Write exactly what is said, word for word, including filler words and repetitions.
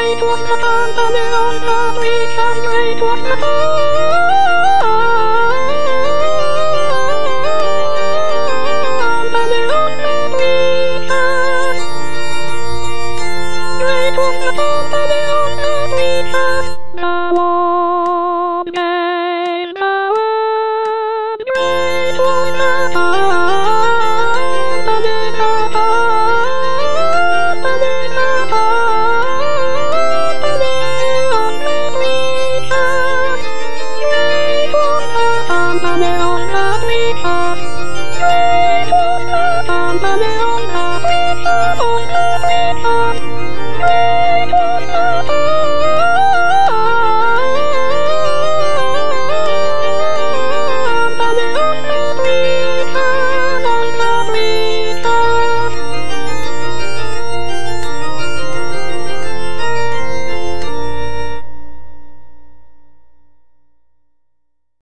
Great was the company of the preachers, great was the company of the preachers. Great was the company of the preachers. The Lord gave the word. Great was the company, the company, the company of the preachers. Great was the company of the preachers. Great was the company of